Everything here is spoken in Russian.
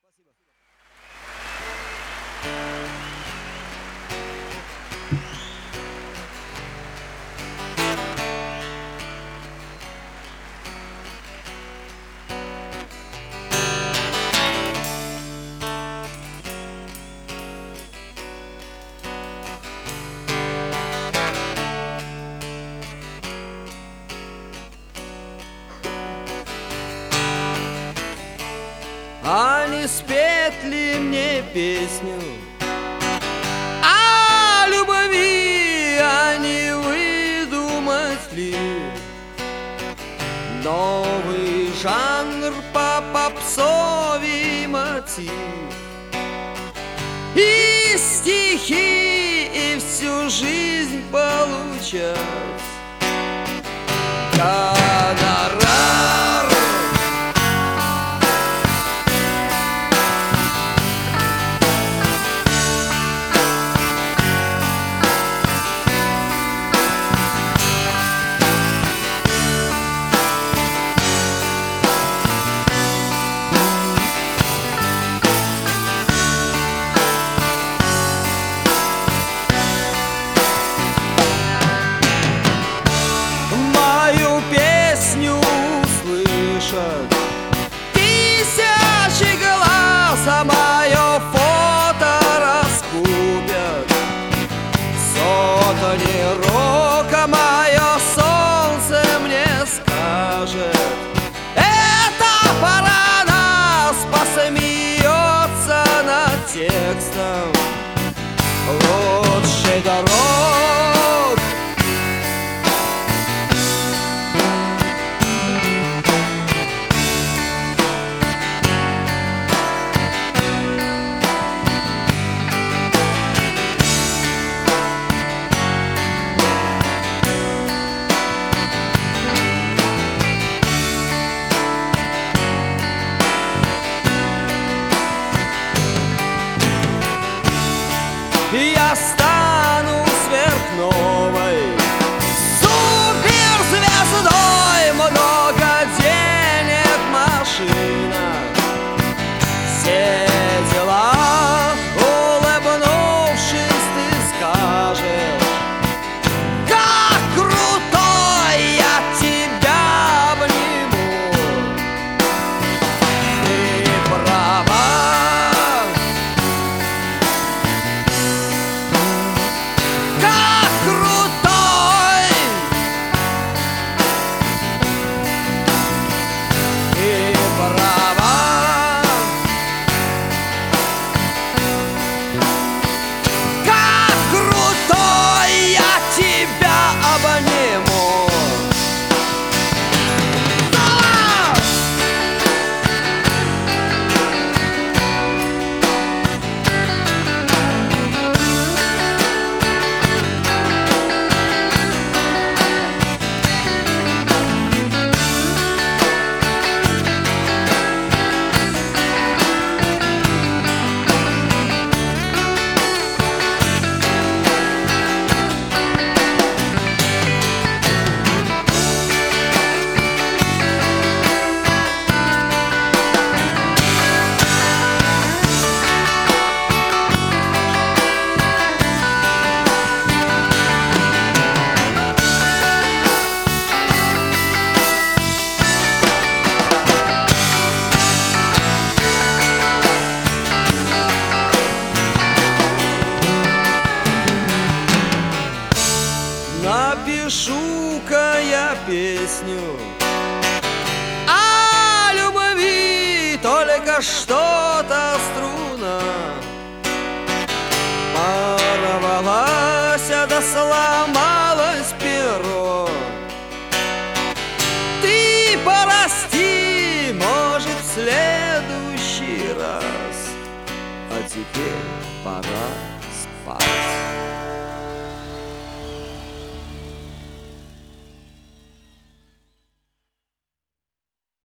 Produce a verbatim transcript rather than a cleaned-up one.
А не спеть ли мне песню о любви, а не выдумать ли новый жанр по попсовый мотив? И стихи, и всю жизнь получать гонорар. Тысячи глаз, а мое фото раскупят сотни рук, а мое солнце мне скажет: это пора нас, посмеется над текстом лучшей дорог. Я стану сверхновой суперзвездой, много денег, машина, все дела. Улыбнувшись, ты скажешь: как крутой, я тебя обниму. Ты права. Напишу-ка я песню о любви, только что-то струна порвалась, да сломалось перо. Ты прости, может, в следующий раз, а теперь пора.